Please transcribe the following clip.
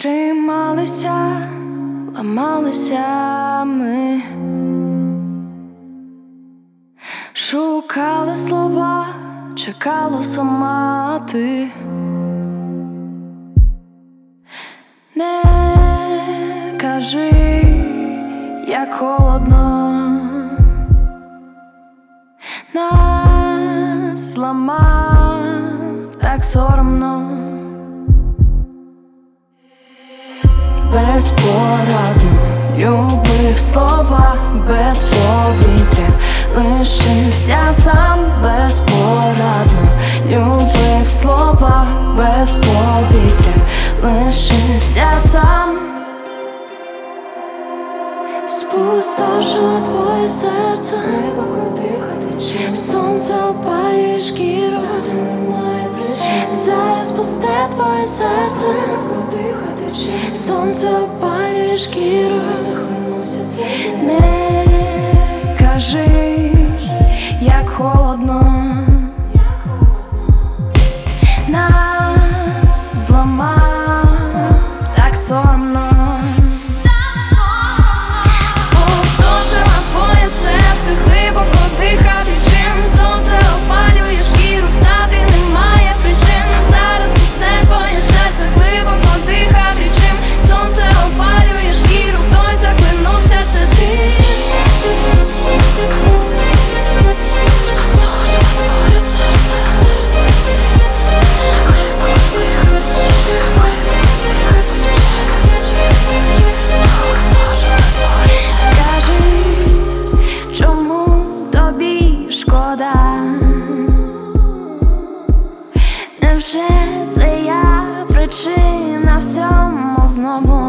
Трималися, ламалися ми, шукали слова, чекала сама ти. Не кажи, як холодно, нас ламав, так соромно. Безпорадно любив слова, без повітря лишився сам. Безпорадно любив слова, без повітря лишився сам. Спустошило твоє серце, глибоко дихати чим сонце опалює шкіру, стати немає причин. Зараз пусте твоє серце, глибоко дихати чим сонце опалює шкіру, захлинувся цей день. Не кажи, як холодно, нас зламав, так соромно. Невже це я причина всьому знову?